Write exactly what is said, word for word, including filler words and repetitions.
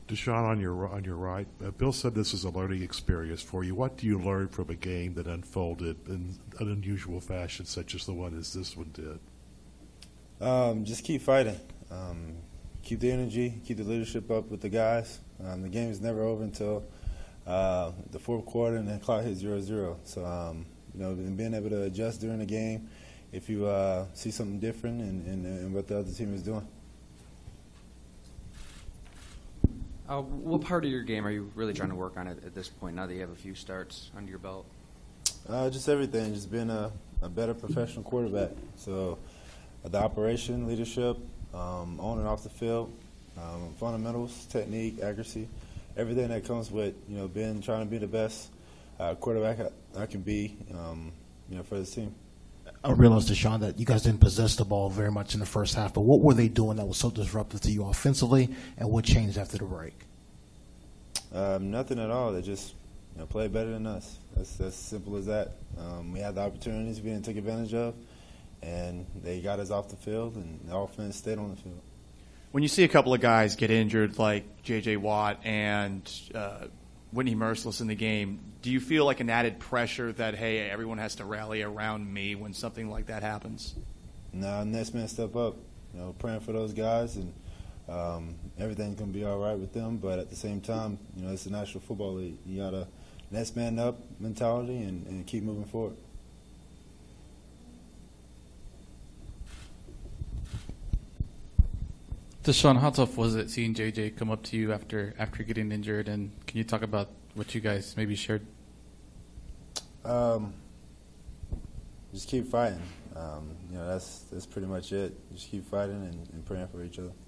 Deshaun, on your on your right, uh, Bill said this is a learning experience for you. What do you learn from a game that unfolded in an unusual fashion, such as the one as this one did? Um, just keep fighting. Um, keep the energy, keep the leadership up with the guys. Um, the game is never over until uh, the fourth quarter, and then clock hits zero zero. So, um, you know, and being able to adjust during the game if you uh, see something different in, in, in what the other team is doing. Uh, what part of your game are you really trying to work on at, at this point, now that you have a few starts under your belt? Uh, just everything, just being a, a better professional quarterback. So uh, the operation, leadership, um, on and off the field, um, fundamentals, technique, accuracy, everything that comes with, you know, being trying to be the best uh, quarterback I, I can be, um, you know, for this team. I realized, Deshaun, that you guys didn't possess the ball very much in the first half, but what were they doing that was so disruptive to you offensively, and what changed after the break? Um, nothing at all. They just, you know, played better than us. That's that's simple as that. Um, we had the opportunities we didn't take advantage of, and they got us off the field, and the offense stayed on the field. When you see a couple of guys get injured, like J J. Watt and uh, Whitney Merciless in the game, do you feel like an added pressure that, hey, everyone has to rally around me when something like that happens? Nah, next man step up. You know, praying for those guys, and um, everything's going to be all right with them. But at the same time, you know, it's the National Football League. You got a next man up mentality and, and keep moving forward. Deshaun, how tough was it seeing J J come up to you after after getting injured? And can you talk about what you guys maybe shared? Um, just keep fighting. Um, you know, that's that's pretty much it. Just keep fighting and, and praying for each other.